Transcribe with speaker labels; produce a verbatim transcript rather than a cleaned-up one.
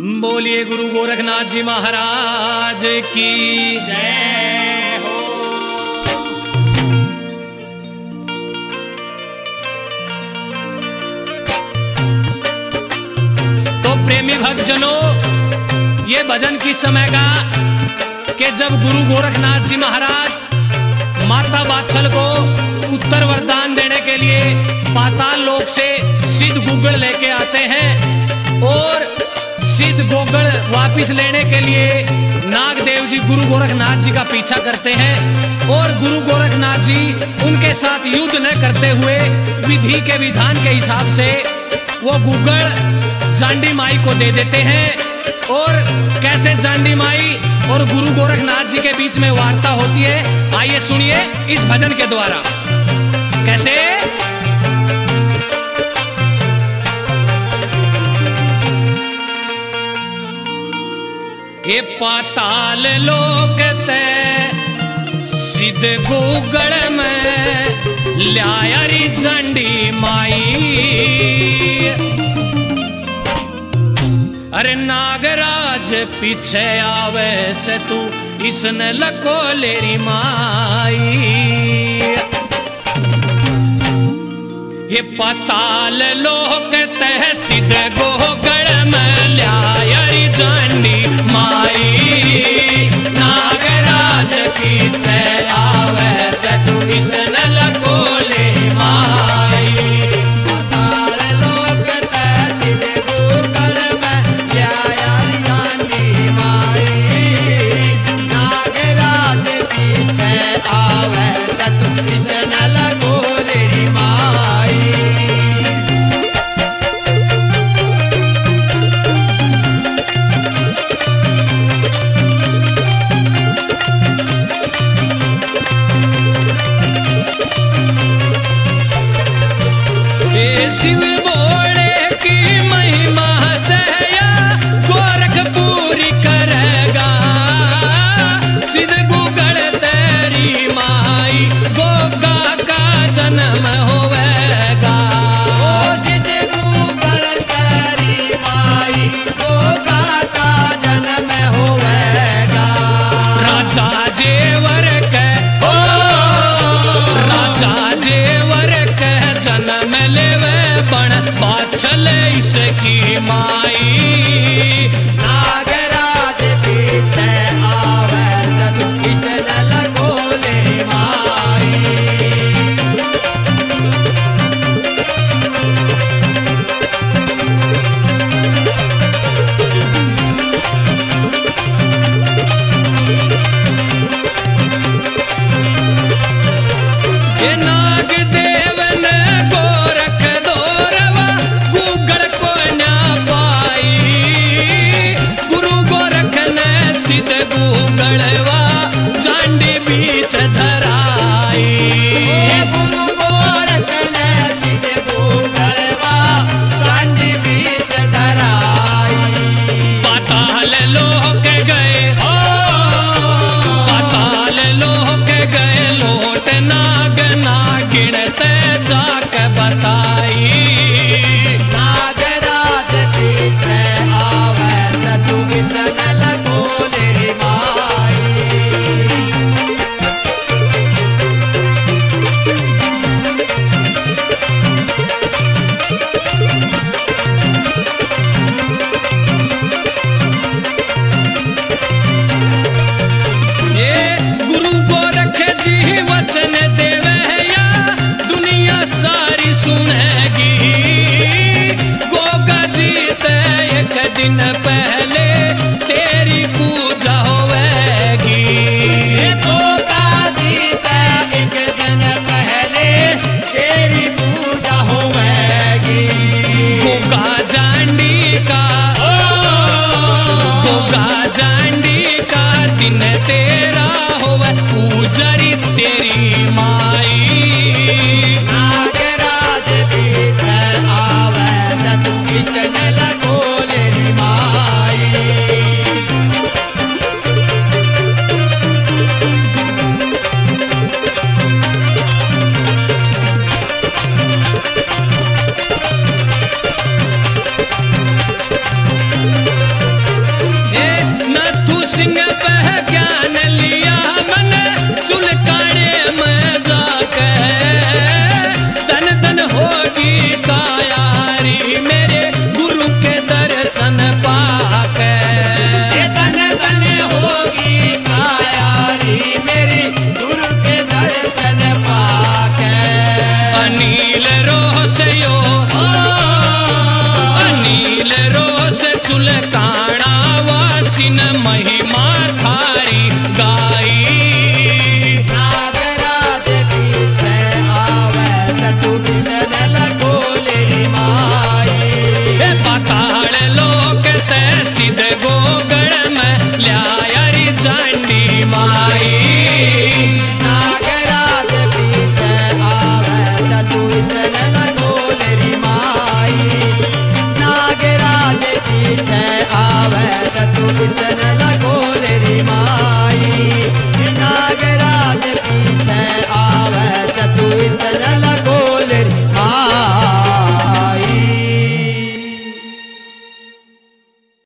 Speaker 1: बोलिए गुरु गोरखनाथ जी महाराज की जय हो। तो प्रेमी भक्तजनों, ये भजन किस समय का कि जब गुरु गोरखनाथ जी महाराज माता वात्सल को उत्तर वरदान देने के लिए पाताल लोक से सिद्ध गुग्गल लेके आते हैं और सिद्ध गोगड़ वापिस लेने के लिए नागदेव जी गुरु गोरखनाथ जी का पीछा करते हैं और गुरु गोरखनाथ जी उनके साथ युद्ध न करते हुए विधि के विधान के हिसाब से वो गुग्गड़ जांडी माई को दे देते हैं। और कैसे जांडी माई और गुरु गोरखनाथ जी के बीच में वार्ता होती है, आइए सुनिए इस भजन के द्वारा। कैसे? ये पाताल लोक ते सिद्ध गुग्गड़ में ल्यारी जांडी माई। अरे नागराज पीछे आवे से तू इसने लको लेरी माई। ये पाताल लोक ते सिद्ध गुग्गड़ में ल्यारी जांडी माई। नागराज पीछे आवे से तू इसने लको लेरी माई।
Speaker 2: पाताल लोक ते सिद्ध गुग्गड़ में ल्यारी जांडी माई। नागराज पीछे आवे से तू इसने लको लेरी माई।
Speaker 1: शिव बोले की महिमा से या गोरख पूरी करेगा। सिद्ध गुग्गड़ तेरी माई गोगा का जन्म होवेगा।
Speaker 2: ओ सिद्ध गुग्गड़ तेरी माई गोगा का जन्म होवेगा।
Speaker 1: राजा जेवर के ओ राजा जेवर के जन्म लेवे बण वात्सल इसकी माई।
Speaker 2: नागराज पीछे आवे से तू इसने लको लेरी माई।
Speaker 1: ये नागदेव ने गोरख दोरवा गुग्गड़ को ना पाई। गुरु गोरख ने सिद्ध गुग्गड़वा जांडी बीच धराई।
Speaker 2: गुरु गोरख ने सिद्ध गुग्गड़वा जांडी बीच धराई।
Speaker 1: पाताल लोक गए
Speaker 2: ओ
Speaker 1: पाताल लोक गए लोट नाग नागिन ते जाके बताई।
Speaker 2: नागराज पीछे आवे से तू इसने लको लेरी माई।
Speaker 1: ये गुरु गोरख जी वचन देवे या दुनिया सारी सुनेगी। गोगा जी ते एक दिन पे